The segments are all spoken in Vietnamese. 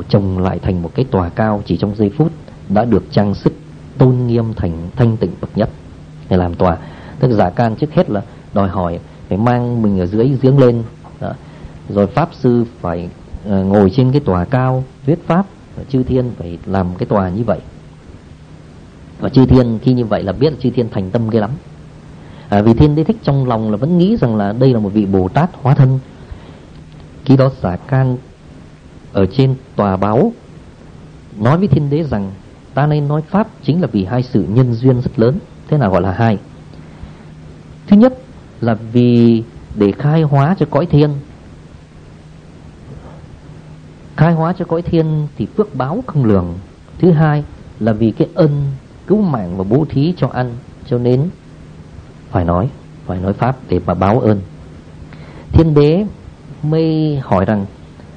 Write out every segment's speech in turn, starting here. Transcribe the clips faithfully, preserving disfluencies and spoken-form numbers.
chồng lại thành một cái tòa cao chỉ trong giây phút đã được trang sức tôn nghiêm thành thanh tịnh bậc nhất để làm tòa. Tức giả can trước hết là đòi hỏi phải mang mình ở dưới giếng lên, đó. Rồi pháp sư phải uh, ngồi trên cái tòa cao thuyết pháp, và chư thiên phải làm cái tòa như vậy. Và chư thiên khi như vậy là biết là chư thiên thành tâm ghê lắm. À, vì Thiên Đế Thích trong lòng là vẫn nghĩ rằng là đây là một vị Bồ Tát hóa thân. Khi đó giả can ở trên tòa báo nói với Thiên Đế rằng ta nên nói pháp chính là vì hai sự nhân duyên rất lớn. Thế nào gọi là hai? Thứ nhất là vì để khai hóa cho cõi thiên. Khai hóa cho cõi thiên thì phước báo không lường. Thứ hai là vì cái ân cứu mạng và bố thí cho ăn, cho nên phải nói, phải nói pháp để mà báo ơn. Thiên Đế mới hỏi rằng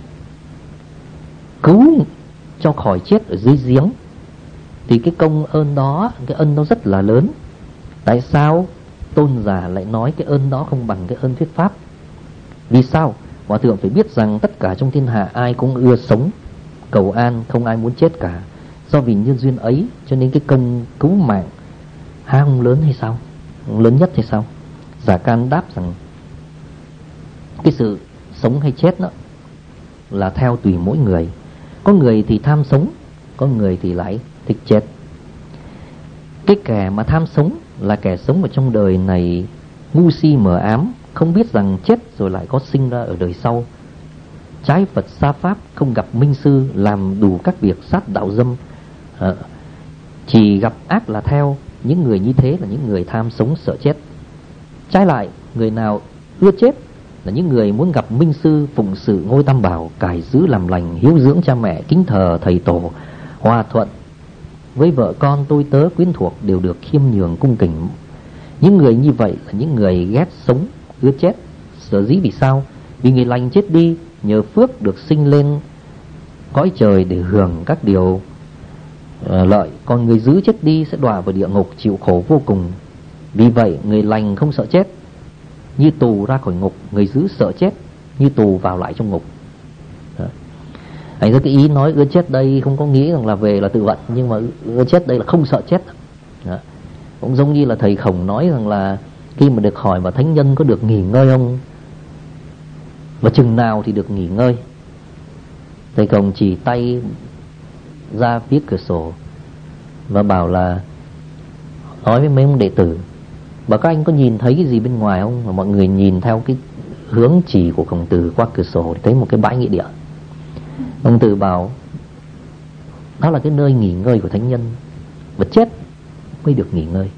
cứu cho khỏi chết ở dưới giếng thì cái công ơn đó, cái ân đó rất là lớn. Tại sao tôn giả lại nói cái ơn đó không bằng cái ơn thuyết pháp? Vì sao? Hòa thượng phải biết rằng tất cả trong thiên hạ ai cũng ưa sống cầu an, không ai muốn chết cả. Do vì nhân duyên ấy cho nên cái công cứu mạng há không lớn hay sao? Lớn nhất hay sao? Giả can đáp rằng cái sự sống hay chết đó là theo tùy mỗi người. Có người thì tham sống, có người thì lại thích chết. Cái kẻ mà tham sống là kẻ sống ở trong đời này ngu si mờ ám, không biết rằng chết rồi lại có sinh ra ở đời sau. Trái Phật xa pháp, không gặp minh sư, làm đủ các việc sát đạo dâm, à, chỉ gặp ác là theo. Những người như thế là những người tham sống sợ chết. Trái lại, người nào ưa chết là những người muốn gặp minh sư, phụng sự ngôi tam bảo, cải giữ làm lành, hiếu dưỡng cha mẹ, kính thờ thầy tổ, hòa thuận với vợ con tôi tớ quyến thuộc, đều được khiêm nhường cung kính. Những người như vậy là những người ghét sống, ưa chết. Sở dĩ vì sao? Vì người lành chết đi nhờ phước được sinh lên cõi trời để hưởng các điều uh, lợi, còn người dữ chết đi sẽ đọa vào địa ngục chịu khổ vô cùng. Vì vậy người lành không sợ chết, như tù ra khỏi ngục; người dữ sợ chết, như tù vào lại trong ngục. Đó. Anh ra cái ý nói ưa chết đây không có nghĩ rằng là về là tự vận, nhưng mà ưa chết đây là không sợ chết. Đó. Cũng giống như là thầy Khổng nói rằng là khi mà được hỏi mà thánh nhân có được nghỉ ngơi không, và chừng nào thì được nghỉ ngơi, thầy Khổng chỉ tay ra phía cửa sổ và bảo là nói với mấy ông đệ tử, bảo các anh có nhìn thấy cái gì bên ngoài không? Và mọi người nhìn theo cái hướng chỉ của Khổng Tử qua cửa sổ thì thấy một cái bãi nghĩa địa. Khổng Tử bảo đó là cái nơi nghỉ ngơi của thánh nhân, và chết mới được nghỉ ngơi.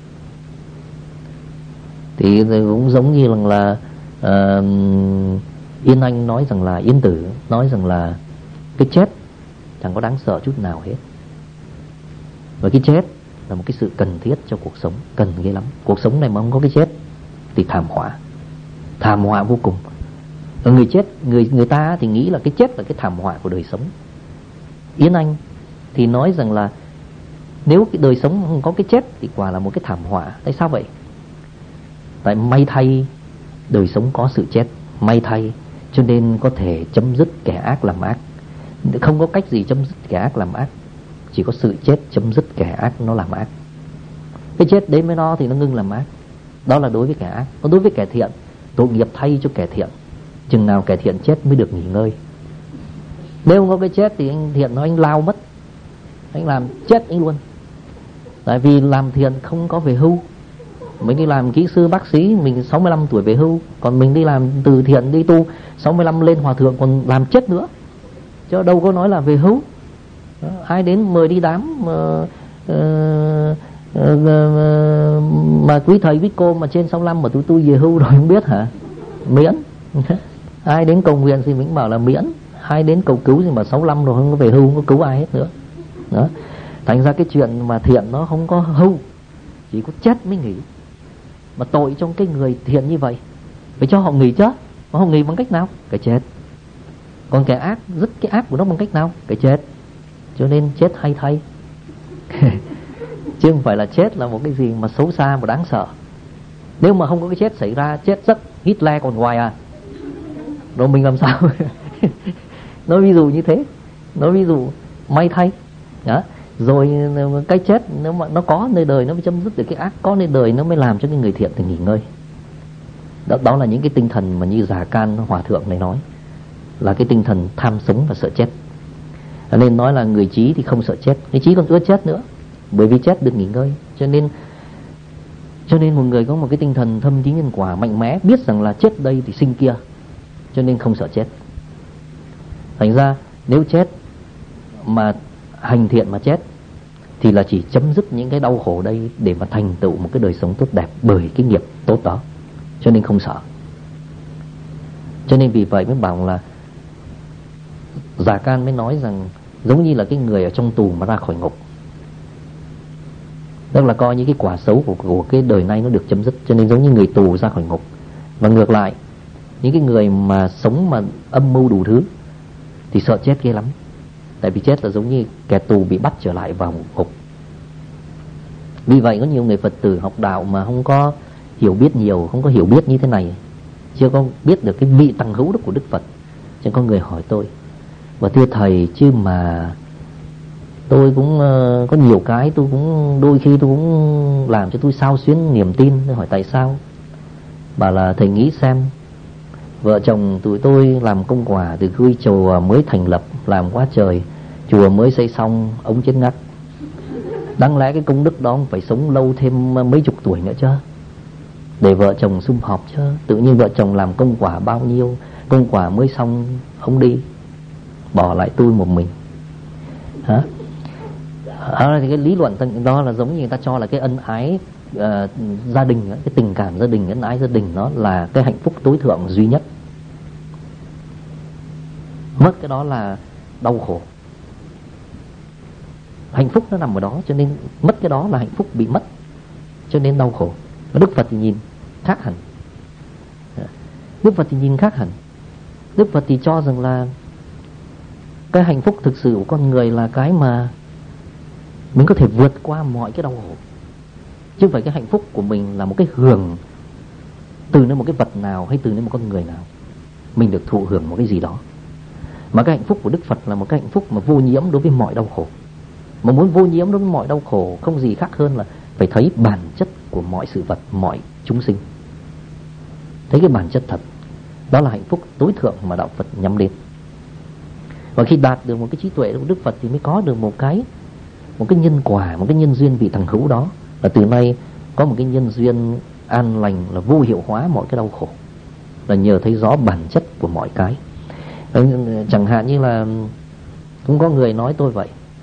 Thì cũng giống như là, là uh, Yên Anh nói rằng là Yên Tử nói rằng là cái chết chẳng có đáng sợ chút nào hết. Và cái chết là một cái sự cần thiết cho cuộc sống, cần ghê lắm. Cuộc sống này mà không có cái chết thì thảm họa, thảm họa vô cùng. Ở người chết, người người ta thì nghĩ là cái chết là cái thảm họa của đời sống. Yến Anh thì nói rằng là nếu cái đời sống không có cái chết thì quả là một cái thảm họa. Tại sao vậy? Tại may thay đời sống có sự chết, may thay cho nên có thể chấm dứt kẻ ác làm ác. Không có cách gì chấm dứt kẻ ác làm ác, chỉ có sự chết chấm dứt kẻ ác nó làm ác. Cái chết đến với nó thì nó ngưng làm ác. Đó là đối với kẻ ác. Còn đối với kẻ thiện, tội nghiệp thay cho kẻ thiện. Chừng nào kẻ thiện chết mới được nghỉ ngơi. Nếu không có cái chết thì anh thiện nó anh lao mất, anh làm chết anh luôn. Tại vì làm thiện không có về hưu. Mình đi làm kỹ sư bác sĩ mình sáu mươi lăm tuổi về hưu, còn mình đi làm từ thiện đi tu sáu mươi lăm lên hòa thượng còn làm chết nữa, chứ đâu có nói là về hưu. Đó, ai đến mời đi đám mà, uh, uh, uh, mà quý thầy quý cô mà trên sáu mươi lăm mà tụi tôi về hưu rồi không biết hả? Miễn. Ai đến cầu nguyện thì mình bảo là miễn, ai đến cầu cứu thì mà sáu mươi lăm rồi không có về hưu, không có cứu ai hết nữa. Đó. Thành ra cái chuyện mà thiện nó không có hưu, chỉ có chết mới nghỉ. Mà tội trong cái người thiện như vậy, phải cho họ nghỉ chết. Mà họ nghỉ bằng cách nào? Cái chết. Còn kẻ ác, dứt cái ác của nó bằng cách nào? Cái chết. Cho nên chết hay thay. Chứ không phải là chết là một cái gì mà xấu xa và đáng sợ. Nếu mà không có cái chết xảy ra, chết rất Hitler còn hoài à, rồi mình làm sao? Nói ví dụ như thế. Nói ví dụ may thay đó. Rồi cái chết nếu mà nó có nơi đời nó mới chấm dứt được cái ác, có nơi đời nó mới làm cho cái người thiện thì nghỉ ngơi. Đó, đó là những cái tinh thần mà như Già Can Hòa Thượng này nói, là cái tinh thần tham sống và sợ chết. Nên nói là người trí thì không sợ chết, người trí còn ưa chết nữa, bởi vì chết được nghỉ ngơi. Cho nên cho nên một người có một cái tinh thần thâm thí nhân quả mạnh mẽ, biết rằng là chết đây thì sinh kia, cho nên không sợ chết. Thành ra nếu chết mà hành thiện mà chết thì là chỉ chấm dứt những cái đau khổ đây để mà thành tựu một cái đời sống tốt đẹp bởi cái nghiệp tốt đó, cho nên không sợ. Cho nên vì vậy mới bảo là Già Can mới nói rằng giống như là cái người ở trong tù mà ra khỏi ngục, tức là coi như cái quả xấu của, của cái đời này nó được chấm dứt, cho nên giống như người tù ra khỏi ngục. Và ngược lại, những cái người mà sống mà âm mưu đủ thứ thì sợ chết ghê lắm, tại vì chết là giống như kẻ tù bị bắt trở lại vào ngục. Vì vậy có nhiều người Phật tử học đạo mà không có hiểu biết nhiều, không có hiểu biết như thế này, chưa có biết được cái vị tằng hữu đó của Đức Phật. Cho có người hỏi tôi: và thưa thầy, chứ mà tôi cũng uh, có nhiều cái tôi cũng đôi khi tôi cũng làm cho tôi xao xuyến niềm tin. Tôi hỏi tại sao? Bảo là thầy nghĩ xem, vợ chồng tụi tôi làm công quả từ khi chùa mới thành lập, làm quá trời, chùa mới xây xong ông chết ngắt. Đáng lẽ cái công đức đó phải sống lâu thêm mấy chục tuổi nữa chứ, để vợ chồng sum họp chứ. Tự nhiên vợ chồng làm công quả bao nhiêu, công quả mới xong ông đi, bỏ lại tôi một mình. Hả? Đó, thì cái lý luận đó là giống như người ta cho là cái ân ái uh, gia đình, cái tình cảm gia đình, ân ái gia đình nó là cái hạnh phúc tối thượng duy nhất. Mất cái đó là đau khổ. Hạnh phúc nó nằm ở đó, cho nên mất cái đó là hạnh phúc bị mất, cho nên đau khổ. Và Đức Phật thì nhìn khác hẳn. Đức Phật thì nhìn khác hẳn. Đức Phật thì cho rằng là cái hạnh phúc thực sự của con người là cái mà mình có thể vượt qua mọi cái đau khổ, chứ không phải cái hạnh phúc của mình là một cái hưởng từ nơi một cái vật nào hay từ nơi một con người nào mình được thụ hưởng một cái gì đó. Mà cái hạnh phúc của Đức Phật là một cái hạnh phúc mà vô nhiễm đối với mọi đau khổ. Mà muốn vô nhiễm đối với mọi đau khổ không gì khác hơn là phải thấy bản chất của mọi sự vật, mọi chúng sinh, thấy cái bản chất thật. Đó là hạnh phúc tối thượng mà đạo Phật nhắm đến. Và khi đạt được một cái trí tuệ của Đức Phật thì mới có được một cái một cái nhân quả, một cái nhân duyên vị tằng hữu đó, là từ nay có một cái nhân duyên an lành, là vô hiệu hóa mọi cái đau khổ, là nhờ thấy rõ bản chất của mọi cái. Chẳng hạn như là cũng có người nói tôi vậy,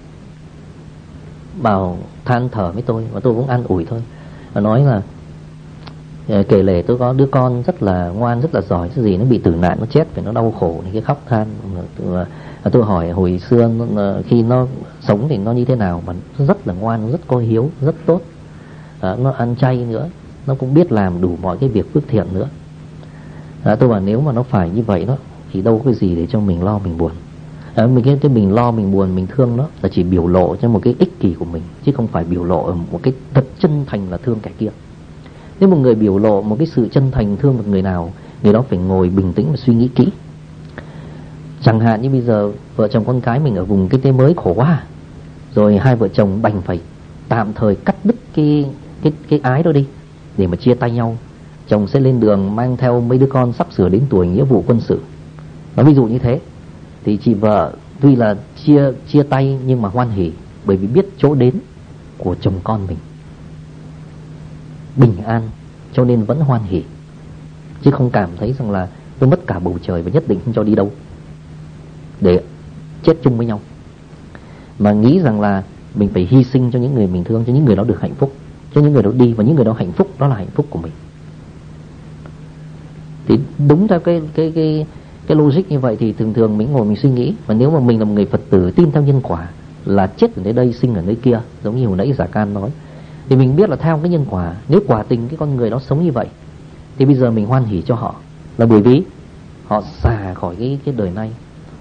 bảo than thở với tôi, và tôi cũng an ủi thôi, và nói là kể lể tôi có đứa con rất là ngoan, rất là giỏi, cái gì nó bị tử nạn, nó chết, phải nó đau khổ thì cái khóc than. Tôi hỏi hồi xưa khi nó sống thì nó như thế nào, mà nó rất là ngoan, rất có hiếu, rất tốt, à, nó ăn chay nữa, nó cũng biết làm đủ mọi cái việc phước thiện nữa. À, tôi bảo nếu mà nó phải như vậy đó thì đâu có cái gì để cho mình lo mình buồn. À, mình cái, cái mình lo mình buồn mình thương nó là chỉ biểu lộ cho một cái ích kỷ của mình, chứ không phải biểu lộ một cái thật chân thành là thương kẻ kia. Nếu một người biểu lộ một cái sự chân thành thương một người nào, người đó phải ngồi bình tĩnh và suy nghĩ kỹ. Chẳng hạn như bây giờ vợ chồng con cái mình ở vùng kinh tế mới khổ quá, rồi hai vợ chồng đành phải tạm thời cắt đứt cái cái cái ái đó đi để mà chia tay nhau. Chồng sẽ lên đường mang theo mấy đứa con sắp sửa đến tuổi nghĩa vụ quân sự. Nói ví dụ như thế thì chị vợ tuy là chia chia tay nhưng mà hoan hỉ, bởi vì biết chỗ đến của chồng con mình bình an, cho nên vẫn hoan hỉ, chứ không cảm thấy rằng là tôi mất cả bầu trời và nhất định không cho đi đâu để chết chung với nhau, mà nghĩ rằng là mình phải hy sinh cho những người mình thương, cho những người đó được hạnh phúc, cho những người đó đi, và những người đó hạnh phúc, đó là hạnh phúc của mình. Thì đúng theo cái cái cái cái logic như vậy thì thường thường mình ngồi mình suy nghĩ, và nếu mà mình là một người Phật tử tin theo nhân quả, là chết ở nơi đây sinh ở nơi kia, giống như hồi nãy Già Can nói, thì mình biết là theo cái nhân quả, nếu quả tình cái con người đó sống như vậy thì bây giờ mình hoan hỉ cho họ, là bởi vì họ xả khỏi cái cái đời này.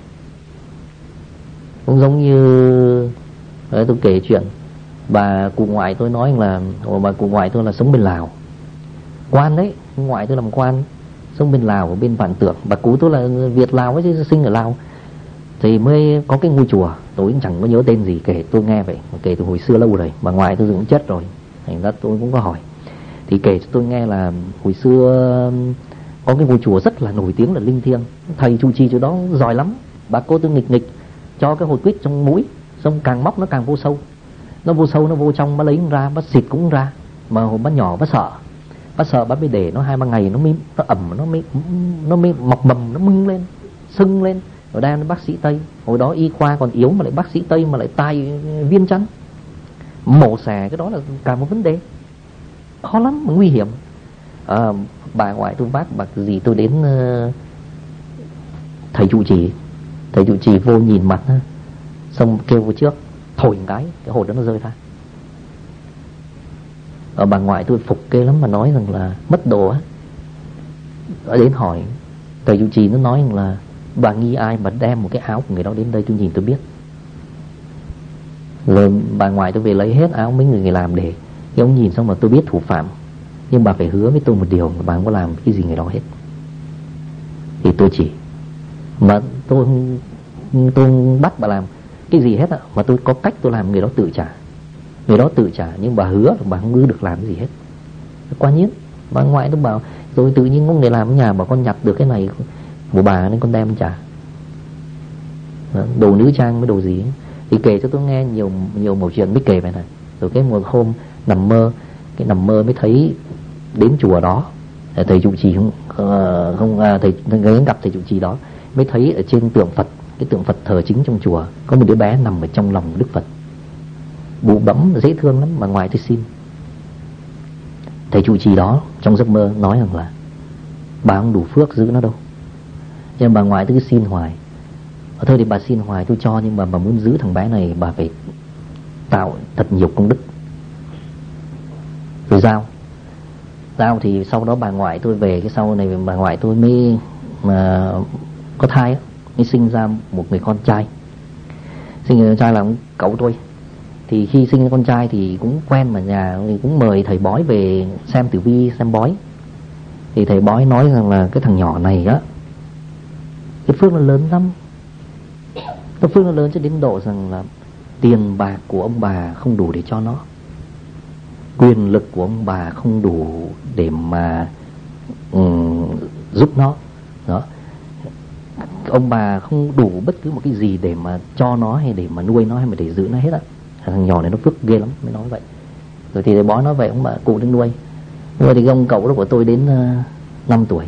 Cũng giống như đấy, tôi kể chuyện bà cụ ngoại tôi nói là bà cụ ngoại tôi là sống bên Lào, quan đấy, ngoại tôi làm quan, sống bên Lào, ở bên Vạn Tượng. Bà cụ tôi là Việt Lào ấy, sinh ở Lào. Thì mới có cái ngôi chùa, tôi cũng chẳng có nhớ tên gì, kể tôi nghe vậy, kể từ hồi xưa lâu rồi, bà ngoại tôi cũng chết rồi, thành ra tôi cũng có hỏi. Thì kể cho tôi nghe là hồi xưa có cái ngôi chùa rất là nổi tiếng là linh thiêng, thầy trụ trì chỗ đó giỏi lắm. Bà cô tôi nghịch nghịch cho cái hột quýt trong mũi, xong càng móc nó càng vô sâu, nó vô sâu nó vô trong, bà lấy ra, bà xịt cũng ra. Mà hồi bà nhỏ bà sợ, bà sợ bà mới để nó hai ba ngày nó mới nó ẩm, nó mới nó mới mọc mầm, nó mưng lên, sưng lên. Rồi đang bác sĩ Tây, hồi đó y khoa còn yếu mà lại bác sĩ Tây mà lại tai viên chắn, mổ xẻ cái đó là cả một vấn đề khó lắm mà nguy hiểm. À, bà ngoại tôi vác bạc gì tôi đến uh, thầy trụ trì, thầy trụ trì vô nhìn mặt, xong kêu vô trước thổi một cái, cái hột đó nó rơi ra. Ở bà ngoại tôi phục kê lắm mà nói rằng là mất đồ á. Ở đến hỏi thầy trụ trì, nó nói rằng là bà nghi ai mà đem một cái áo của người đó đến đây, tôi nhìn tôi biết. Rồi bà ngoại tôi về lấy hết áo mấy người người làm để cái ông nhìn, xong mà tôi biết thủ phạm. Nhưng bà phải hứa với tôi một điều là bà không có làm cái gì người đó hết. Thì tôi chỉ mà tôi tôi không bắt bà làm cái gì hết á, mà tôi có cách tôi làm người đó tự trả. Người đó tự trả, nhưng bà hứa là bà không được làm cái gì hết. Quá nhiên. Bà ngoại tôi bảo, rồi tự nhiên có người làm ở nhà bảo con nhặt được cái này của bà nên con đem trả. Đồ nữ trang với đồ gì ấy. Thì kể cho tôi nghe nhiều nhiều mẩu chuyện mới kể về này. Rồi cái một hôm nằm mơ, cái nằm mơ mới thấy đến chùa đó, thầy trụ trì không không à, thầy đến gặp thầy trụ trì đó, mới thấy ở trên tượng Phật, cái tượng Phật thờ chính trong chùa, có một đứa bé nằm ở trong lòng Đức Phật, bụ bẫm dễ thương lắm. Mà ngoài tôi xin thầy trụ trì đó trong giấc mơ nói rằng là bà không đủ phước giữ nó đâu, cho nên bà ngoại tôi cứ xin hoài. Thôi thì bà xin hoài tôi cho, nhưng mà bà muốn giữ thằng bé này bà phải tạo thật nhiều công đức. Rồi giao giao thì sau đó bà ngoại tôi về, cái sau này bà ngoại tôi mới mà có thai á, mới sinh ra một người con trai. Sinh người con trai là ông cậu tôi. Thì khi sinh con trai thì cũng quen mà nhà thì cũng mời thầy bói về xem tử vi, xem bói. Thì thầy bói nói rằng là cái thằng nhỏ này á, cái phước nó lớn lắm. Cái phước nó lớn cho đến độ rằng là tiền bạc của ông bà không đủ để cho nó, quyền lực của ông bà không đủ để mà um, giúp nó. Đó. Ông bà không đủ bất cứ một cái gì để mà cho nó, hay để mà nuôi nó, hay mà để giữ nó hết á. Thằng nhỏ này nó phước ghê lắm, mới nói vậy. Rồi thì thầy bói nói vậy, ông bà cụ đến nuôi. Nuôi thì ông cậu đó của tôi đến uh, năm tuổi,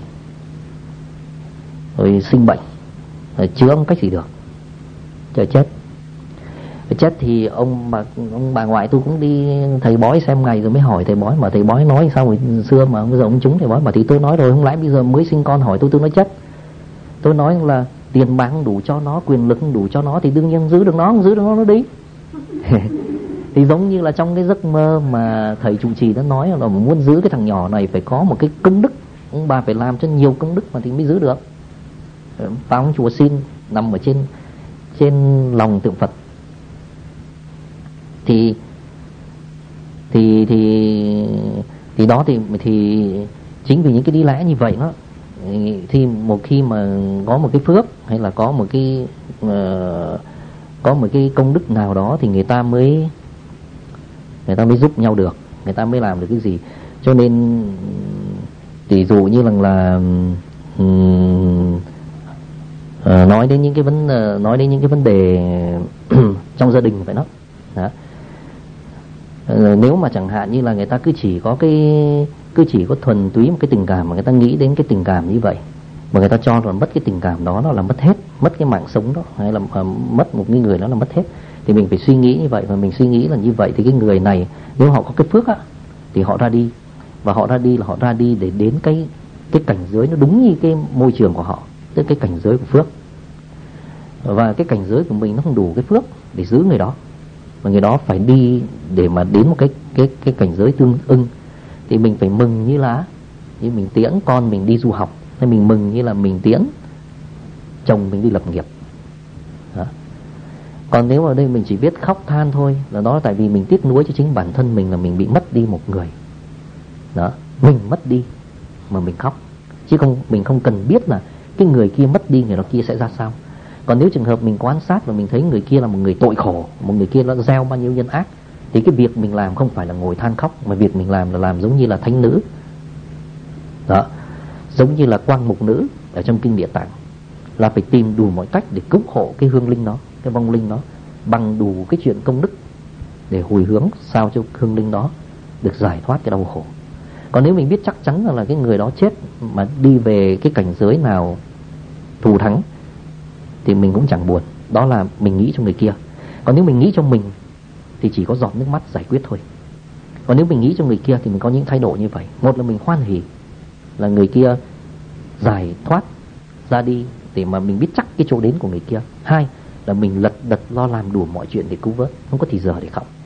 rồi sinh bệnh, rồi chữa không cách gì được, chờ chết. Chết thì ông bà ông bà ngoại tôi cũng đi thầy bói xem ngày, rồi mới hỏi thầy bói, mà thầy bói nói sao hồi xưa mà bây giờ ông trúng thầy bói. Mà thì tôi nói rồi, không lẽ bây giờ mới sinh con hỏi tôi tôi nói chết. Tôi nói là tiền bạc không đủ cho nó, quyền lực không đủ cho nó, thì đương nhiên giữ được nó, không giữ được nó nó đi. Thì giống như là trong cái giấc mơ mà thầy trụ trì đã nói là muốn giữ cái thằng nhỏ này phải có một cái công đức, ông bà phải làm cho nhiều công đức mà thì mới giữ được. Vào trong chùa xin, nằm ở trên trên lòng tượng Phật. Thì thì thì thì đó thì thì chính vì những cái đi lẽ như vậy đó, thì một khi mà có một cái phước hay là có một cái uh, có một cái công đức nào đó thì người ta mới người ta mới giúp nhau được, người ta mới làm được cái gì. Cho nên tỷ dụ như là là um, uh, nói đến những cái vấn uh, nói đến những cái vấn đề trong gia đình vậy đó. Đó. Nếu mà chẳng hạn như là người ta cứ chỉ có cái cứ chỉ có thuần túy một cái tình cảm, mà người ta nghĩ đến cái tình cảm như vậy, mà người ta cho là mất cái tình cảm đó, nó là mất hết, mất cái mạng sống đó, hay là uh, mất một cái người đó là mất hết. Thì mình phải suy nghĩ như vậy, và mình suy nghĩ là như vậy thì cái người này nếu họ có cái phước á thì họ ra đi, và họ ra đi là họ ra đi để đến cái cái cảnh giới nó đúng như cái môi trường của họ, tức cái cảnh giới của phước. Và cái cảnh giới của mình nó không đủ cái phước để giữ người đó, và người đó phải đi để mà đến một cái cái cái cảnh giới tương ưng. Thì mình phải mừng như là như mình tiễn con mình đi du học, hay mình mừng như là mình tiễn chồng mình đi lập nghiệp. Đó. Còn nếu ở đây mình chỉ biết khóc than thôi, là đó là tại vì mình tiếc nuối cho chính bản thân mình, là mình bị mất đi một người. Đó, mình mất đi mà mình khóc, chứ không mình không cần biết là cái người kia mất đi, người đó kia sẽ ra sao. Còn nếu trường hợp mình quan sát và mình thấy người kia là một người tội khổ, một người kia nó gieo bao nhiêu nhân ác, thì cái việc mình làm không phải là ngồi than khóc, mà việc mình làm là làm giống như là thánh nữ đó, giống như là quang mục nữ ở trong kinh Địa Tạng, là phải tìm đủ mọi cách để cứu hộ cái hương linh đó, cái vong linh đó, bằng đủ cái chuyện công đức để hồi hướng sao cho hương linh đó được giải thoát cái đau khổ. Còn nếu mình biết chắc chắn rằng là cái người đó chết mà đi về cái cảnh giới nào thù thắng thì mình cũng chẳng buồn, đó là mình nghĩ cho người kia. Còn nếu mình nghĩ cho mình thì chỉ có giọt nước mắt giải quyết thôi. Còn nếu mình nghĩ cho người kia thì mình có những thái độ như vậy. Một là mình hoan hỉ là người kia giải thoát ra đi để mà mình biết chắc cái chỗ đến của người kia. Hai là mình lật đật lo làm đủ mọi chuyện để cứu vớt, không có thì giờ để khóc.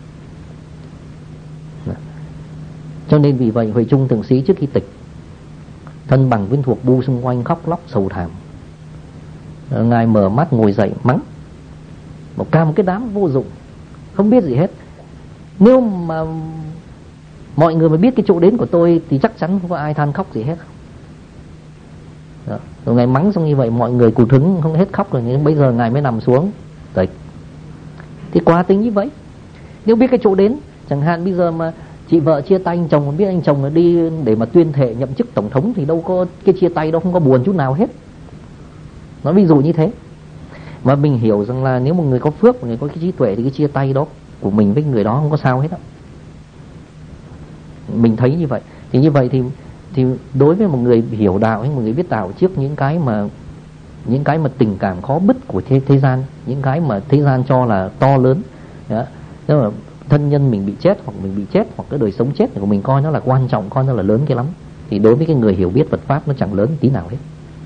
Cho nên vì vậy Huệ Trung Thượng Sĩ trước khi tịch, thân bằng viên thuộc bu xung quanh khóc lóc sầu thảm. Ngài mở mắt ngồi dậy mắng một cả một cái đám vô dụng, không biết gì hết. Nếu mà mọi người mà biết cái chỗ đến của tôi thì chắc chắn không có ai than khóc gì hết. Đó. Rồi Ngài mắng xong như vậy mọi người cụt hứng không hết khóc rồi, nhưng bây giờ Ngài mới nằm xuống tịch. Thì quả tính như vậy. Nếu biết cái chỗ đến, chẳng hạn bây giờ mà chị vợ chia tay anh chồng, mà biết anh chồng nó đi để mà tuyên thệ nhậm chức tổng thống thì đâu có cái chia tay đâu, không có buồn chút nào hết. Nói ví dụ như thế. Mà mình hiểu rằng là nếu một người có phước, một người có cái trí tuệ thì cái chia tay đó của mình với người đó không có sao hết á. Mình thấy như vậy. Thì như vậy thì thì đối với một người hiểu đạo hay một người biết đạo, trước những cái mà những cái mà tình cảm khó bứt của thế, thế gian, những cái mà thế gian cho là to lớn đó, tức là thân nhân mình bị chết hoặc mình bị chết hoặc cái đời sống chết của mình coi nó là quan trọng, coi nó là lớn cái lắm, thì đối với cái người hiểu biết Phật pháp nó chẳng lớn tí nào hết.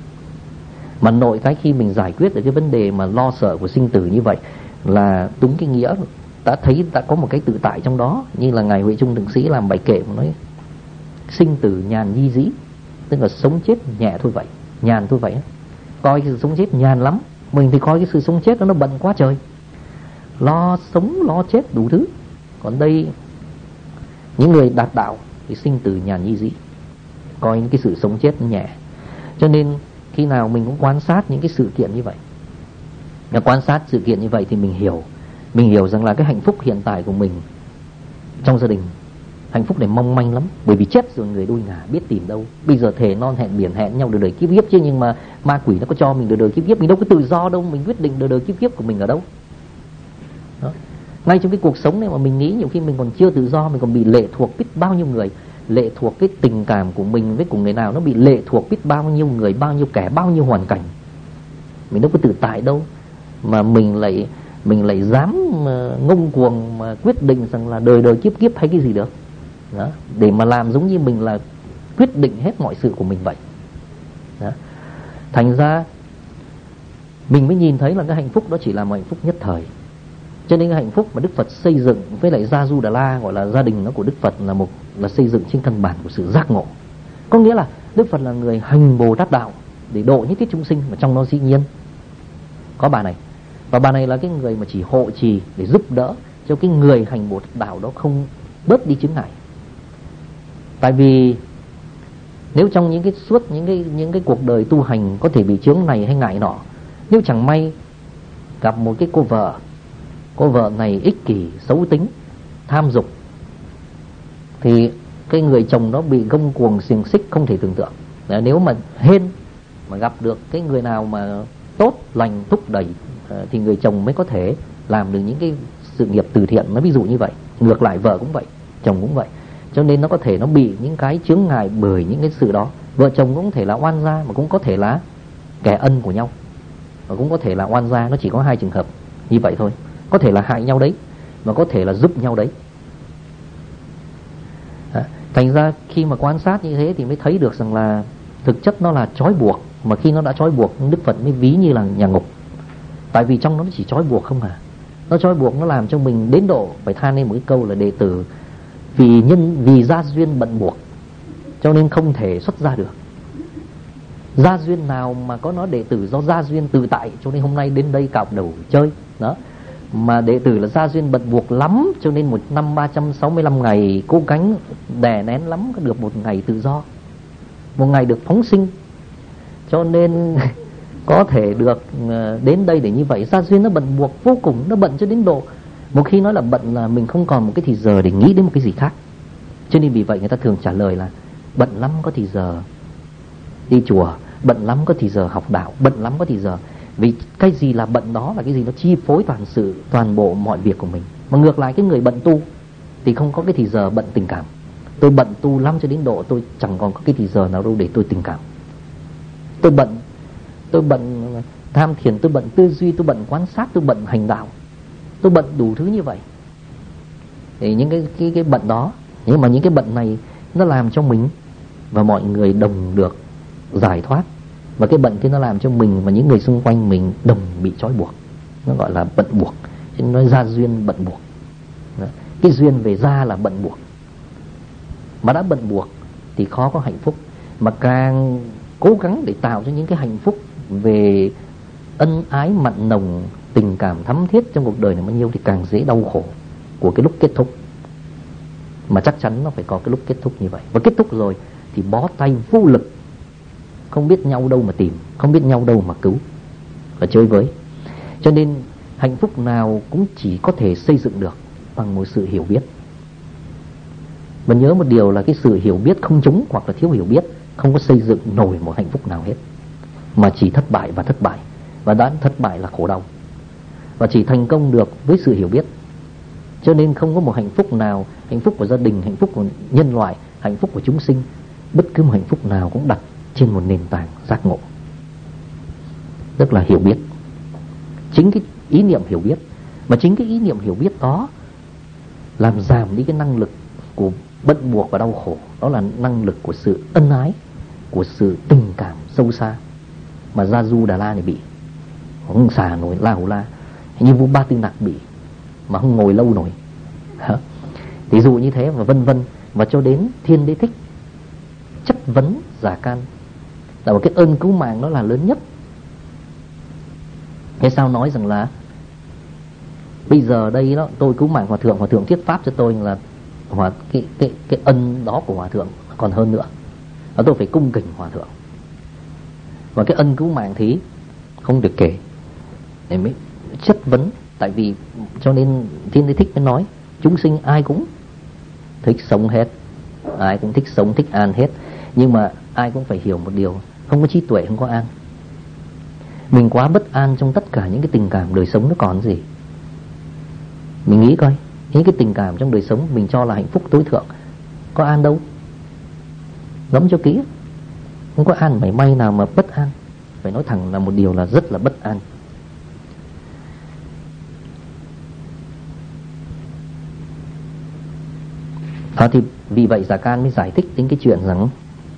Mà nội cái khi mình giải quyết được cái vấn đề mà lo sợ của sinh tử như vậy là đúng cái nghĩa đã thấy đã có một cái tự tại trong đó. Như là ngài Huệ Trung Thượng Sĩ làm bài kệ mà nói sinh tử nhàn nhi dĩ, tức là sống chết nhẹ thôi vậy, nhàn thôi vậy. Coi cái sự sống chết nhàn lắm, mình thì coi cái sự sống chết đó nó bận quá trời, lo sống lo chết đủ thứ. Còn đây những người đạt đạo thì sinh tử nhàn nhi dĩ, coi những cái sự sống chết nó nhẹ. Cho nên khi nào mình cũng quan sát những cái sự kiện như vậy, và quan sát sự kiện như vậy thì mình hiểu mình hiểu rằng là cái hạnh phúc hiện tại của mình trong gia đình, hạnh phúc này mong manh lắm. Bởi vì chết rồi người đôi ngả biết tìm đâu. Bây giờ thề non hẹn biển hẹn nhau đời đời kiếp kiếp chứ, nhưng mà ma quỷ nó có cho mình đời đời kiếp kiếp, mình đâu có tự do đâu, mình quyết định đời đời kiếp kiếp của mình ở đâu đó. Ngay trong cái cuộc sống này mà mình nghĩ nhiều khi mình còn chưa tự do, mình còn bị lệ thuộc biết bao nhiêu người, lệ thuộc cái tình cảm của mình với của người nào, nó bị lệ thuộc biết bao nhiêu người, bao nhiêu kẻ, bao nhiêu hoàn cảnh. Mình đâu có tự tại đâu mà mình lại mình lại dám ngông cuồng mà quyết định rằng là đời đời kiếp kiếp hay cái gì được đó, để mà làm giống như mình là quyết định hết mọi sự của mình vậy đó. Thành ra mình mới nhìn thấy là cái hạnh phúc đó chỉ là một hạnh phúc nhất thời. Cho nên cái hạnh phúc mà Đức Phật xây dựng với lại Gia Du Đà La, gọi là gia đình nó của Đức Phật, là một là xây dựng trên căn bản của sự giác ngộ. Có nghĩa là Đức Phật là người hành Bồ Tát đạo để độ nhất thiết chúng sinh, mà trong nó dĩ nhiên có bà này. Và bà này là cái người mà chỉ hộ trì để giúp đỡ cho cái người hành Bồ Tát đạo đó không bớt đi chướng ngại. Tại vì nếu trong những cái suốt những cái những cái cuộc đời tu hành có thể bị chướng này hay ngại nọ, nếu chẳng may gặp một cái cô vợ, cô vợ này ích kỷ, xấu tính, tham dục, thì cái người chồng đó bị gông cuồng xiềng xích không thể tưởng tượng. Nếu mà hên mà gặp được cái người nào mà tốt lành thúc đẩy thì người chồng mới có thể làm được những cái sự nghiệp từ thiện. Nó ví dụ như vậy. Ngược lại vợ cũng vậy, chồng cũng vậy. Cho nên nó có thể nó bị những cái chướng ngại bởi những cái sự đó. Vợ chồng cũng có thể là oan gia, mà cũng có thể là kẻ ân của nhau, và cũng có thể là oan gia. Nó chỉ có hai trường hợp như vậy thôi. Có thể là hại nhau đấy, mà có thể là giúp nhau đấy. Thành ra khi mà quan sát như thế thì mới thấy được rằng là thực chất nó là trói buộc. Mà khi nó đã trói buộc, Đức Phật mới ví như là nhà ngục. Tại vì trong nó chỉ trói buộc không à. Nó trói buộc, nó làm cho mình đến độ phải than lên một cái câu là đệ tử vì nhân vì gia duyên bận buộc cho nên không thể xuất ra được. Gia duyên nào mà có nói đệ tử do gia duyên tự tại cho nên hôm nay đến đây cạo đầu chơi đó. Mà đệ tử là gia duyên bận buộc lắm cho nên một năm ba trăm sáu mươi lăm ngày cố gắng đè nén lắm có được một ngày tự do, một ngày được phóng sinh. Cho nên có thể được đến đây để như vậy. Gia duyên nó bận buộc vô cùng, nó bận cho đến độ một khi nói là bận là mình không còn một cái thì giờ để nghĩ đến một cái gì khác. Cho nên vì vậy người ta thường trả lời là bận lắm có thì giờ đi chùa, bận lắm có thì giờ học đạo, bận lắm có thì giờ. Vì cái gì là bận đó là cái gì nó chi phối toàn sự, toàn bộ mọi việc của mình. Mà ngược lại cái người bận tu thì không có cái thì giờ bận tình cảm. Tôi bận tu lắm cho đến độ tôi chẳng còn có cái thì giờ nào đâu để tôi tình cảm. Tôi bận Tôi bận tham thiền, tôi bận tư duy, tôi bận quan sát, tôi bận hành đạo, tôi bận đủ thứ như vậy. Thì những cái, cái, cái bận đó, nhưng mà những cái bận này nó làm cho mình và mọi người đồng được giải thoát. Và cái bận kia nó làm cho mình và những người xung quanh mình đồng bị trói buộc. Nó gọi là bận buộc. Cho nên nói gia duyên bận buộc. Đó. Cái duyên về gia là bận buộc. Mà đã bận buộc thì khó có hạnh phúc. Mà càng cố gắng để tạo cho những cái hạnh phúc về ân ái mặn nồng, tình cảm thắm thiết trong cuộc đời này bao nhiêu thì càng dễ đau khổ của cái lúc kết thúc. Mà chắc chắn nó phải có cái lúc kết thúc như vậy. Và kết thúc rồi thì bó tay vô lực, không biết nhau đâu mà tìm, không biết nhau đâu mà cứu và chơi với. Cho nên hạnh phúc nào cũng chỉ có thể xây dựng được bằng một sự hiểu biết. Và nhớ một điều là cái sự hiểu biết không trúng hoặc là thiếu hiểu biết không có xây dựng nổi một hạnh phúc nào hết, mà chỉ thất bại và thất bại. Và đã thất bại là khổ đau. Và chỉ thành công được với sự hiểu biết. Cho nên không có một hạnh phúc nào, hạnh phúc của gia đình, hạnh phúc của nhân loại, hạnh phúc của chúng sinh, bất cứ một hạnh phúc nào cũng đặt trên một nền tảng giác ngộ, tức là hiểu biết. Chính cái ý niệm hiểu biết, mà chính cái ý niệm hiểu biết đó làm giảm đi cái năng lực của bận buộc và đau khổ. Đó là năng lực của sự ân ái, của sự tình cảm sâu xa. Mà Gia Du Đà La này bị không xả nổi, La Hầu La như Vua Ba Tư Nặc bị mà không ngồi lâu nổi. Ví dụ như thế và vân vân. Và cho đến Thiên Đế Thích chất vấn Giả Can là một cái ơn cứu mạng đó là lớn nhất. Thế sao nói rằng là bây giờ đây đó tôi cứu mạng hòa thượng, hòa thượng thuyết pháp cho tôi là hòa, cái, cái, cái ân đó của hòa thượng còn hơn nữa, và tôi phải cung kính hòa thượng. Và cái ân cứu mạng thì không được kể để mới chất vấn. Tại vì cho nên Thiên Đế Thích mới nói chúng sinh ai cũng thích sống hết, ai cũng thích sống, thích an hết. Nhưng mà ai cũng phải hiểu một điều, không có trí tuệ không có an. Mình quá bất an trong tất cả những cái tình cảm đời sống nó còn gì. Mình nghĩ coi, những cái tình cảm trong đời sống mình cho là hạnh phúc tối thượng, có an đâu. Ngẫm cho kỹ, không có an mảy may nào mà bất an. Phải nói thẳng là một điều là rất là bất an. À, thì vì vậy Giả Can mới giải thích đến cái chuyện rằng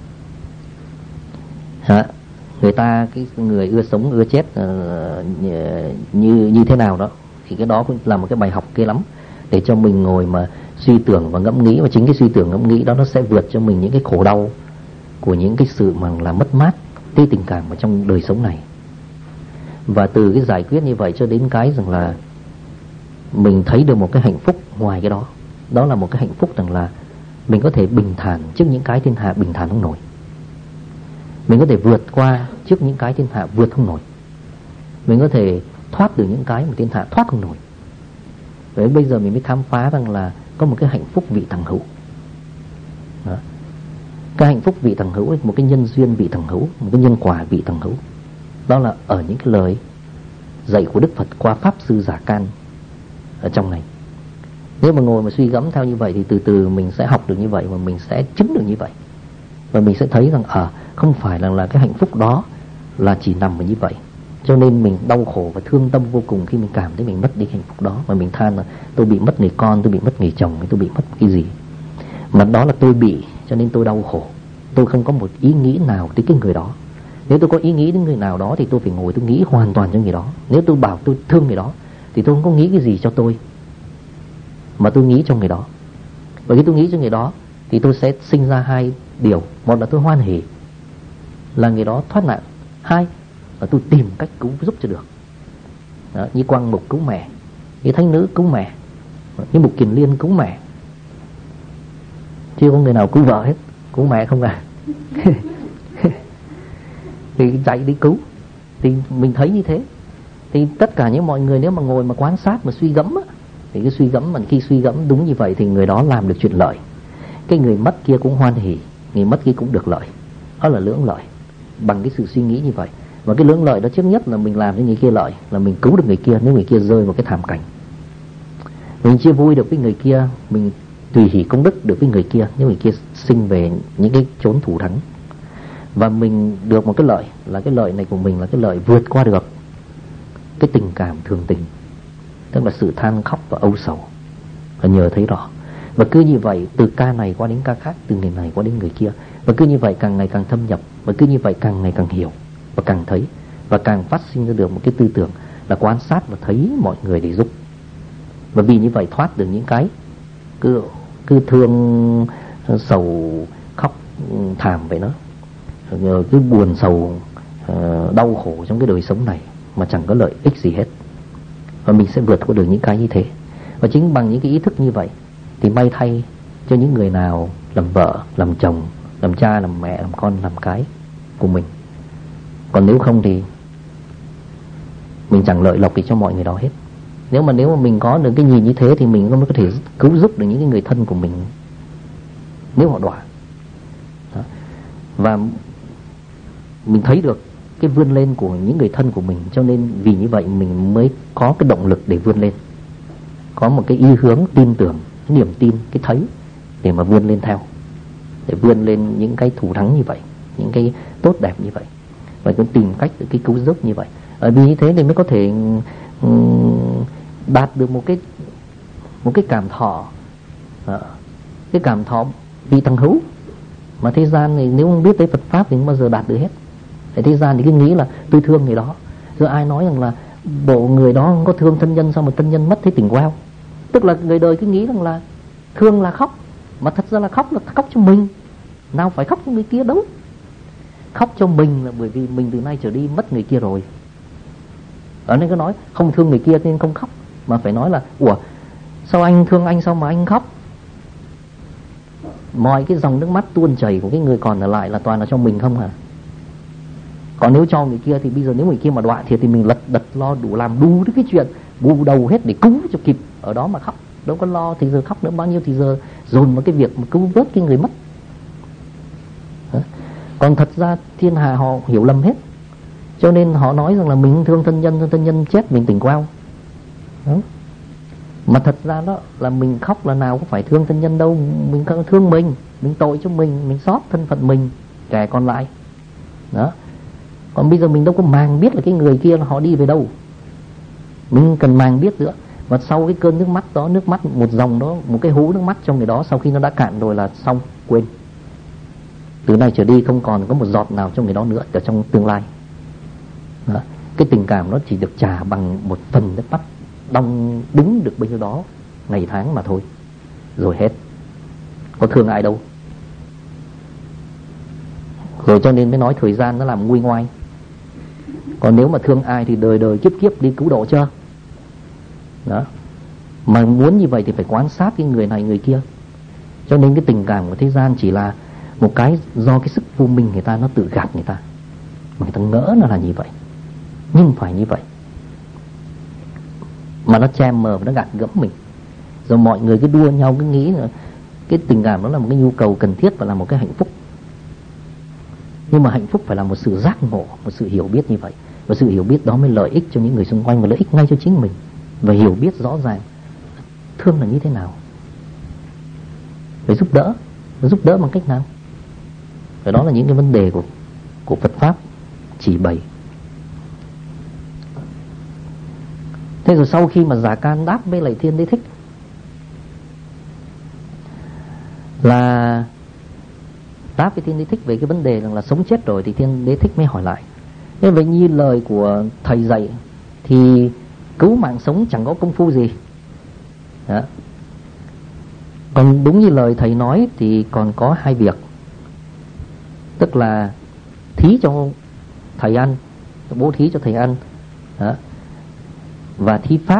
hả, người ta, cái người ưa sống ưa chết uh, như như thế nào đó, thì cái đó cũng là một cái bài học kia lắm để cho mình ngồi mà suy tưởng và ngẫm nghĩ. Và chính cái suy tưởng ngẫm nghĩ đó nó sẽ vượt cho mình những cái khổ đau của những cái sự mà là mất mát cái tình cảm ở trong đời sống này. Và từ cái giải quyết như vậy cho đến cái rằng là mình thấy được một cái hạnh phúc ngoài cái đó. Đó là một cái hạnh phúc rằng là mình có thể bình thản trước những cái thiên hạ bình thản không nổi. Mình có thể vượt qua trước những cái thiên hạ vượt không nổi. Mình có thể thoát được những cái mà thiên hạ thoát không nổi. Vậy bây giờ mình mới khám phá rằng là có một cái hạnh phúc vị tầng hữu. Đó. Cái hạnh phúc vị tầng hữu, một cái nhân duyên vị tầng hữu, một cái nhân quả vị tầng hữu. Đó là ở những cái lời dạy của Đức Phật qua Pháp Sư Giả Can ở trong này. Nếu mà ngồi mà suy gẫm theo như vậy thì từ từ mình sẽ học được như vậy và mình sẽ chứng được như vậy. Và mình sẽ thấy rằng ở à, không phải là, là cái hạnh phúc đó là chỉ nằm ở như vậy. Cho nên mình đau khổ và thương tâm vô cùng khi mình cảm thấy mình mất đi hạnh phúc đó. Mà mình than là tôi bị mất người con, tôi bị mất người chồng, tôi bị mất cái gì. Mà đó là tôi bị, cho nên tôi đau khổ. Tôi không có một ý nghĩ nào tới cái người đó. Nếu tôi có ý nghĩ đến người nào đó thì tôi phải ngồi tôi nghĩ hoàn toàn cho người đó. Nếu tôi bảo tôi thương người đó thì tôi không có nghĩ cái gì cho tôi, mà tôi nghĩ cho người đó. Và khi tôi nghĩ cho người đó thì tôi sẽ sinh ra hai điều. Một là tôi hoan hỉ là người đó thoát nạn. Hai là tôi tìm cách cứu giúp cho được. Đó, như Quang Mục cứu mẹ, như Thánh Nữ cứu mẹ, như Mục Kiền Liên cứu mẹ. Chưa có người nào cứu vợ hết, cứu mẹ không à. Thì chạy đi cứu. Thì mình thấy như thế. Thì tất cả những mọi người nếu mà ngồi mà quan sát mà suy gẫm á, thì cái suy gẫm mà khi suy gẫm đúng như vậy thì người đó làm được chuyện lợi. Cái người mất kia cũng hoan hỉ, người mất kia cũng được lợi. Đó là lưỡng lợi. Bằng cái sự suy nghĩ như vậy. Và cái lưỡng lợi đó trước nhất là mình làm cho người kia lợi, là mình cứu được người kia nếu người kia rơi vào cái thảm cảnh. Mình chia vui được với người kia, mình tùy hỷ công đức được với người kia nếu người kia sinh về những cái chốn thủ thắng. Và mình được một cái lợi, là cái lợi này của mình là cái lợi vượt qua được cái tình cảm thường tình, tức là sự than khóc và âu sầu, là nhờ thấy rõ. Và cứ như vậy từ ca này qua đến ca khác, từ người này qua đến người kia, và cứ như vậy càng ngày càng thâm nhập, và cứ như vậy càng ngày càng hiểu và càng thấy, và càng phát sinh ra được một cái tư tưởng là quan sát và thấy mọi người để giúp. Và vì như vậy thoát được những cái cứ cứ thương sầu khóc thảm vậy đó, cứ buồn sầu đau khổ trong cái đời sống này mà chẳng có lợi ích gì hết. Và mình sẽ vượt qua được những cái như thế. Và chính bằng những cái ý thức như vậy thì may thay cho những người nào làm vợ, làm chồng, làm cha, làm mẹ, làm con, làm cái của mình. Còn nếu không thì mình chẳng lợi lộc gì cho mọi người đó hết. Nếu mà nếu mà mình có được cái nhìn như thế thì mình mới có thể cứu giúp được những cái người thân của mình nếu họ đọa. Đó. Và mình thấy được cái vươn lên của những người thân của mình, cho nên vì như vậy mình mới có cái động lực để vươn lên, có một cái ý hướng tin tưởng, cái niềm tin, cái thấy để mà vươn lên theo, để vươn lên những cái thù thắng như vậy, những cái tốt đẹp như vậy, và cũng tìm cách để cái cứu giúp như vậy. Ở vì như thế thì mới có thể um, đạt được một cái một cái cảm thọ, à, cái cảm thọ vị tầng hữu mà thế gian thì nếu không biết tới Phật pháp thì không bao giờ đạt được hết. Tại thế gian thì cứ nghĩ là tôi thương người đó, rồi ai nói rằng là bộ người đó không có thương thân nhân, sao mà thân nhân mất thấy tỉnh queo. Tức là người đời cứ nghĩ rằng là thương là khóc, mà thật ra là khóc là khóc cho mình, nào phải khóc cho người kia đâu. Khóc cho mình là bởi vì mình từ nay trở đi mất người kia rồi. Ở nên cứ nói không thương người kia nên không khóc, mà phải nói là ủa sao anh thương anh sao mà anh khóc. Mọi cái dòng nước mắt tuôn chảy của cái người còn ở lại là toàn là cho mình không à. Còn nếu cho người kia thì bây giờ nếu người kia mà đọa thiệt thì mình lật đật lo đủ, làm đủ cái chuyện bù đầu hết để cứu cho kịp, ở đó mà khóc. Đâu có lo thì giờ khóc nữa, bao nhiêu thì giờ dồn vào cái việc mà cứu vớt cái người mất. Đó. Còn thật ra thiên hạ họ hiểu lầm hết, cho nên họ nói rằng là mình thương thân nhân, thân nhân chết mình tỉnh queo. Đó. Mà thật ra đó là mình khóc là nào có phải thương thân nhân đâu, mình thương mình, mình tội cho mình, mình xót thân phận mình, kẻ còn lại. Đó. Còn bây giờ mình đâu có màng biết là cái người kia là họ đi về đâu, mình cần màng biết nữa. Và sau cái cơn nước mắt đó, nước mắt một dòng đó, một cái hũ nước mắt trong người đó, sau khi nó đã cạn rồi là xong, quên. Từ nay trở đi không còn có một giọt nào trong người đó nữa ở trong tương lai. Đó. Cái tình cảm nó chỉ được trả bằng một phần nước mắt đong đứng được bấy nhiêu đó ngày tháng mà thôi, rồi hết. Có thương ai đâu. Rồi cho nên mới nói thời gian nó làm nguôi ngoai. Còn nếu mà thương ai thì đời đời kiếp kiếp đi cứu độ chưa. Đó. Mà muốn như vậy thì phải quan sát cái người này người kia. Cho nên cái tình cảm của thế gian chỉ là một cái do cái sức vô minh người ta nó tự gạt người ta, mà người ta ngỡ nó là như vậy, nhưng phải như vậy. Mà nó che mờ và nó gạt gẫm mình. Rồi mọi người cứ đua nhau, cứ nghĩ là cái tình cảm đó là một cái nhu cầu cần thiết và là một cái hạnh phúc. Nhưng mà hạnh phúc phải là một sự giác ngộ, một sự hiểu biết như vậy. Và sự hiểu biết đó mới lợi ích cho những người xung quanh và lợi ích ngay cho chính mình. Và hiểu biết rõ ràng thương là như thế nào, phải giúp đỡ. Giúp đỡ bằng cách nào? Và đó là những cái vấn đề của, của Phật Pháp chỉ bày. Thế rồi sau khi mà Giả Can đáp với lại Thiên Đế Thích là đáp với Thiên Đế Thích về cái vấn đề rằng là sống chết rồi, thì Thiên Đế Thích mới hỏi lại. Thế vậy như lời của thầy dạy thì cứu mạng sống chẳng có công phu gì. Đó. Còn đúng như lời thầy nói thì còn có hai việc. Tức là thí cho thầy ăn, bố thí cho thầy ăn. Đó. Và thí pháp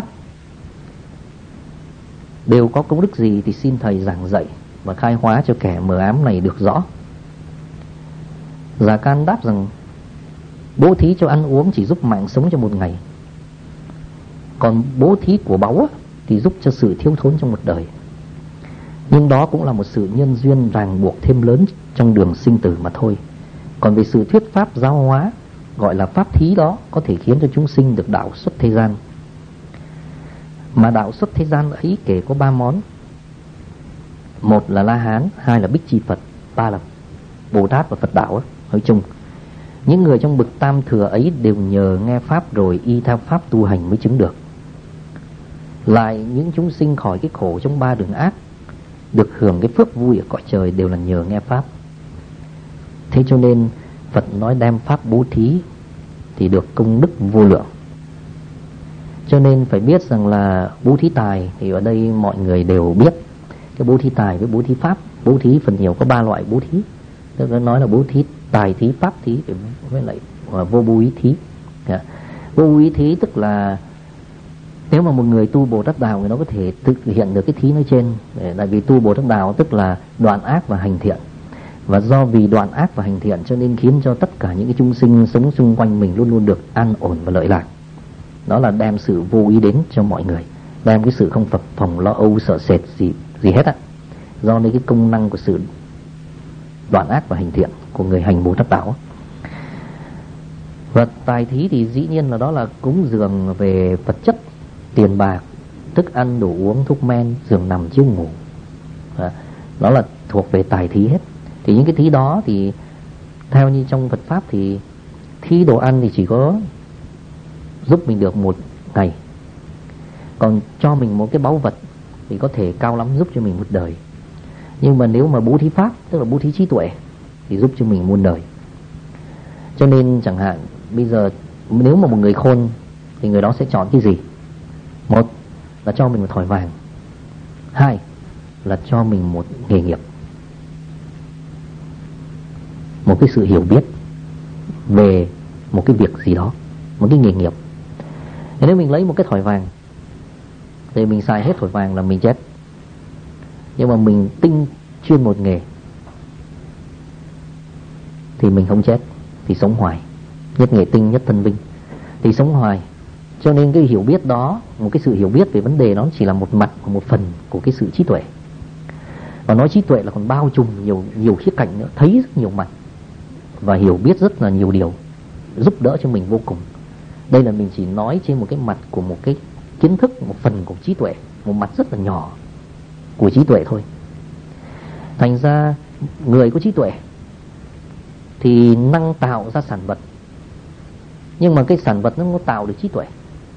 đều có công đức gì thì xin thầy giảng dạy và khai hóa cho kẻ mờ ám này được rõ. Giả Can đáp rằng Bố thí cho ăn uống chỉ giúp mạng sống cho một ngày, còn bố thí của báu á, thì giúp cho sự thiếu thốn trong một đời. Nhưng đó cũng là một sự nhân duyên ràng buộc thêm lớn trong đường sinh tử mà thôi. Còn về sự thuyết pháp giáo hóa, gọi là pháp thí đó, có thể khiến cho chúng sinh được đạo xuất thế gian. Mà đạo xuất thế gian ấy kể có ba món. Một là La Hán, hai là Bích Chi Phật, ba là Bồ Tát và Phật đạo á. Nói chung những người trong bậc tam thừa ấy đều nhờ nghe pháp rồi y theo pháp tu hành mới chứng được. Lại những chúng sinh khỏi cái khổ trong ba đường ác, được hưởng cái phước vui ở cõi trời đều là nhờ nghe pháp. Thế cho nên Phật nói đem pháp bố thí thì được công đức vô lượng. Cho nên phải biết rằng là bố thí tài thì ở đây mọi người đều biết. Cái bố thí tài với bố thí pháp, bố thí phần nhiều có ba loại bố thí. Tức là nói là bố thí tài thí, pháp thí với lại vô bố ý thí. Yeah. Vô bố ý thí tức là nếu mà một người tu Bồ Tát Đạo thì nó có thể thực hiện được cái thí nói trên. Tại vì tu Bồ Tát Đạo tức là đoạn ác và hành thiện. Và do vì đoạn ác và hành thiện cho nên khiến cho tất cả những cái chúng sinh sống xung quanh mình luôn luôn được an ổn và lợi lạc. Đó là đem sự vô ý đến cho mọi người, đem cái sự không phập phồng lo âu sợ sệt gì gì hết á. Do lấy cái công năng của sự đoạn ác và hành thiện của người hành Bồ Tát Đạo. Và tài thí thì dĩ nhiên là đó là cúng dường về vật chất, tiền bạc, thức ăn, đồ uống, thuốc men, giường nằm, chiếu ngủ. Đó là thuộc về tài thí hết. Thì những cái thí đó thì theo như trong Phật Pháp thì thí đồ ăn thì chỉ có giúp mình được một ngày. Còn cho mình một cái báu vật thì có thể cao lắm giúp cho mình một đời. Nhưng mà nếu mà bố thí pháp, tức là bố thí trí tuệ, thì giúp cho mình muôn đời. Cho nên chẳng hạn bây giờ nếu mà một người khôn thì người đó sẽ chọn cái gì? Một là cho mình một thỏi vàng, hai là cho mình một nghề nghiệp, một cái sự hiểu biết về một cái việc gì đó, một cái nghề nghiệp. Nếu mình lấy một cái thỏi vàng thì mình xài hết thỏi vàng là mình chết. Nhưng mà mình tinh chuyên một nghề thì mình không chết, thì sống hoài. Nhất nghệ tinh, nhất thân vinh, thì sống hoài. Cho nên cái hiểu biết đó, một cái sự hiểu biết về vấn đề đó chỉ là một mặt, một phần của cái sự trí tuệ. Và nói trí tuệ là còn bao trùm nhiều nhiều khía cạnh nữa, thấy rất nhiều mặt và hiểu biết rất là nhiều điều, giúp đỡ cho mình vô cùng. Đây là mình chỉ nói trên một cái mặt của một cái kiến thức, một phần của trí tuệ, một mặt rất là nhỏ của trí tuệ thôi. Thành ra người có trí tuệ thì năng tạo ra sản vật, nhưng mà cái sản vật nó không tạo được trí tuệ.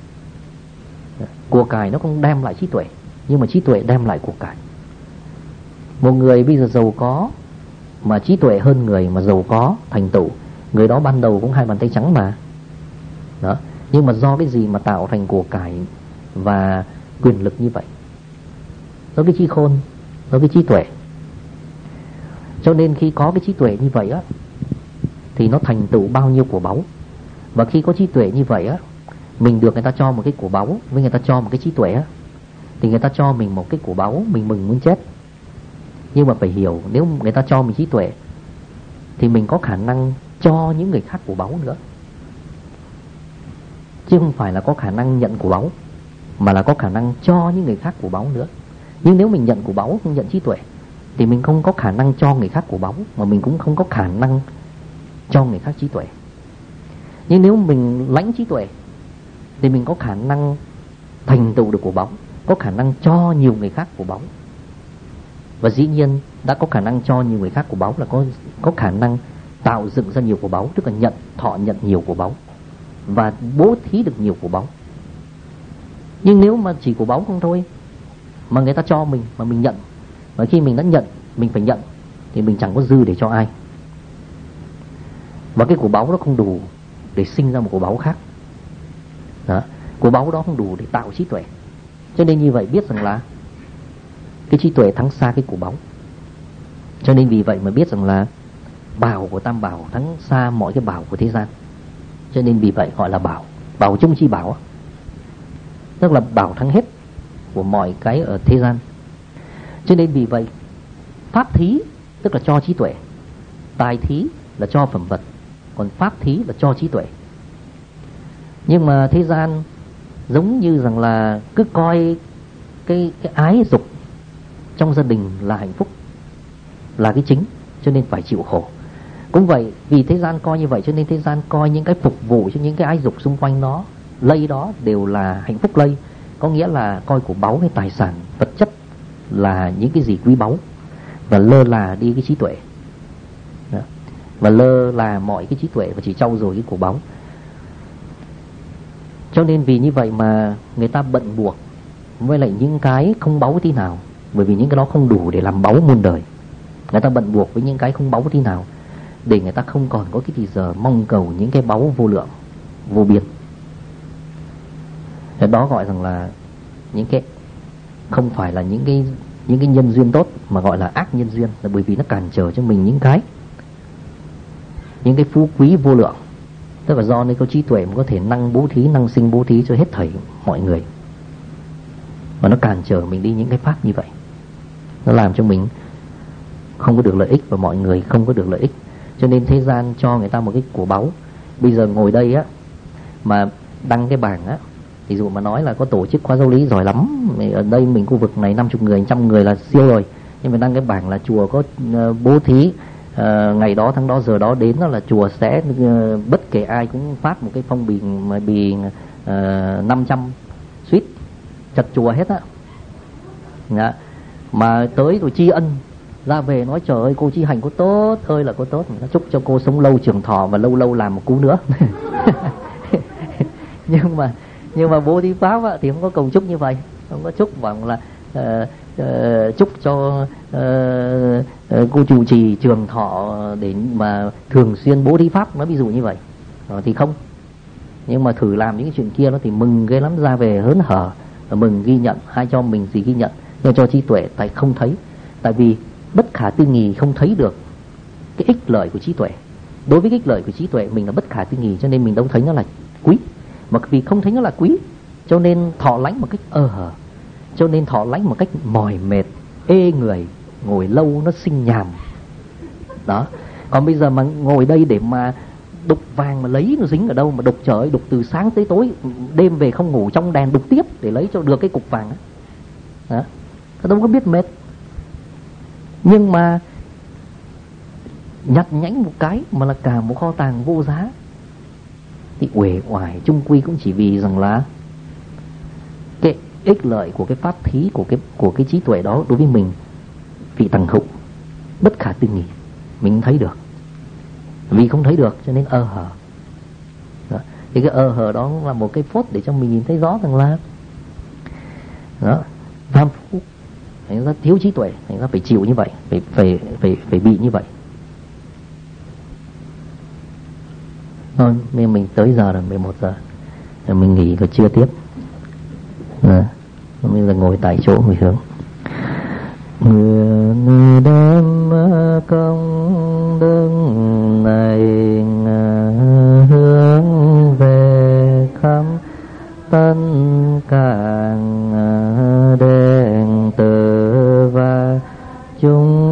Của cải nó không đem lại trí tuệ, nhưng mà trí tuệ đem lại của cải. Một người bây giờ giàu có mà trí tuệ hơn người mà giàu có thành tựu, người đó ban đầu cũng hai bàn tay trắng mà. Đó. Nhưng mà do cái gì mà tạo thành của cải và quyền lực như vậy? Do cái trí khôn, do cái trí tuệ. Cho nên khi có cái trí tuệ như vậy á, thì nó thành tựu bao nhiêu của báu. Và khi có trí tuệ như vậy á, mình được người ta cho một cái của báu, với người ta cho một cái trí tuệ á, thì người ta cho mình một cái của báu, mình mừng muốn chết. Nhưng mà phải hiểu, nếu người ta cho mình trí tuệ thì mình có khả năng cho những người khác của báu nữa, chứ không phải là có khả năng nhận của báu, mà là có khả năng cho những người khác của báu nữa. Nhưng nếu mình nhận của báu, không nhận trí tuệ, thì mình không có khả năng cho người khác của báu, mà mình cũng không có khả năng cho người khác trí tuệ. Nhưng nếu mình lãnh trí tuệ thì mình có khả năng thành tựu được của báu, có khả năng cho nhiều người khác của báu. Và dĩ nhiên đã có khả năng cho nhiều người khác của báu là có, có khả năng tạo dựng ra nhiều của báu, tức là nhận, thọ nhận nhiều của báu và bố thí được nhiều của báu. Nhưng nếu mà chỉ của báu không thôi, mà người ta cho mình mà mình nhận, và khi mình đã nhận, mình phải nhận, thì mình chẳng có dư để cho ai. Và cái của báu đó không đủ để sinh ra một của báu khác. Đó. Của báu đó không đủ để tạo trí tuệ. Cho nên như vậy biết rằng là cái trí tuệ thắng xa cái của báu. Cho nên vì vậy mà biết rằng là bảo của tam bảo thắng xa mọi cái bảo của thế gian. Cho nên vì vậy gọi là bảo. Bảo chung chi bảo, tức là bảo thắng hết của mọi cái ở thế gian. Cho nên vì vậy pháp thí tức là cho trí tuệ, tài thí là cho phẩm vật, còn pháp thí là cho trí tuệ. Nhưng mà thế gian giống như rằng là cứ coi cái, cái ái dục trong gia đình là hạnh phúc, là cái chính, cho nên phải chịu khổ. Cũng vậy, vì thế gian coi như vậy cho nên thế gian coi những cái phục vụ cho những cái ái dục xung quanh nó, lây đó đều là hạnh phúc lây. Có nghĩa là coi của báu hay tài sản vật chất là những cái gì quý báu, và lơ là đi cái trí tuệ đó. Và lơ là mọi cái trí tuệ và chỉ trau dồi cái của báu. Cho nên vì như vậy mà người ta bận buộc với lại những cái không báu tí nào, bởi vì những cái đó không đủ để làm báu muôn đời. Người ta bận buộc với những cái không báu tí nào để người ta không còn có cái thì giờ mong cầu những cái báu vô lượng, vô biên. Đó gọi rằng là những cái không phải là những cái những cái nhân duyên tốt, mà gọi là ác nhân duyên, là bởi vì nó cản trở cho mình những cái những cái phú quý vô lượng. Tức là do nên có trí tuệ mà có thể năng bố thí, năng sinh bố thí cho hết thảy mọi người, và nó cản trở mình đi những cái pháp như vậy. Nó làm cho mình không có được lợi ích và mọi người không có được lợi ích. Cho nên thế gian cho người ta một cái của báu. Bây giờ ngồi đây á mà đăng cái bảng á, ví dụ mà nói là có tổ chức khóa giáo lý giỏi lắm, ở đây mình khu vực này năm mươi người, trăm người là siêu rồi. Nhưng mà đăng cái bảng là chùa có uh, bố thí uh, ngày đó tháng đó giờ đó đến, đó là chùa sẽ uh, bất kể ai cũng phát một cái phong bì mà bì uh, năm trăm suýt chật chùa hết á. Dạ. Mà tới rồi tri ân, ra về nói trời ơi cô chi hành có tốt ơi là có tốt, nó chúc cho cô sống lâu trường thọ và lâu lâu làm một cú nữa. nhưng mà nhưng mà bố thí pháp á, thì không có cầu chúc như vậy, không có chúc bằng là uh, uh, chúc cho uh, uh, cô trụ trì trường thọ để mà thường xuyên bố thí pháp, nói ví dụ như vậy. Uh, thì không. Nhưng mà thử làm những cái chuyện kia nó thì mừng ghê lắm, ra về hớn hở, mừng ghi nhận, ai cho mình gì ghi nhận, nhưng cho trí tuệ tại không thấy. Tại vì bất khả tư nghì không thấy được cái ích lợi của trí tuệ. Đối với cái ích lợi của trí tuệ mình là bất khả tư nghì, cho nên mình đâu thấy nó là quý. Mà vì không thấy nó là quý cho nên thọ lánh một cách ơ hở, cho nên thọ lánh một cách mỏi mệt, ê người, ngồi lâu nó sinh nhàm đó. Còn bây giờ mà ngồi đây để mà đục vàng mà lấy nó dính ở đâu mà đục, trời ơi, đục từ sáng tới tối, đêm về không ngủ trong đèn đục tiếp để lấy cho được cái cục vàng đó. Đó. Nó đâu có biết mệt. Nhưng mà nhặt nhánh một cái mà là cả một kho tàng vô giá thì uể oải chung quy cũng chỉ vì rằng là cái ích lợi của cái pháp thí, của cái của cái trí tuệ đó đối với mình vì tầng hữu bất khả tư nghì, mình thấy được. Vì không thấy được cho nên ơ hờ đó. Thì cái ơ hờ đó là một cái phốt để cho mình nhìn thấy rõ rằng là đó, tham phú, thành ra thiếu trí tuệ, thành ra phải chịu như vậy, phải phải phải phải bị như vậy. Thôi, nên mình tới giờ rồi, mười một giờ rồi mình nghỉ rồi chưa tiếp. À, bây giờ ngồi tại chỗ người hướng. Nguyện đem công đức này hướng về khắp tất cả đệ tử và chúng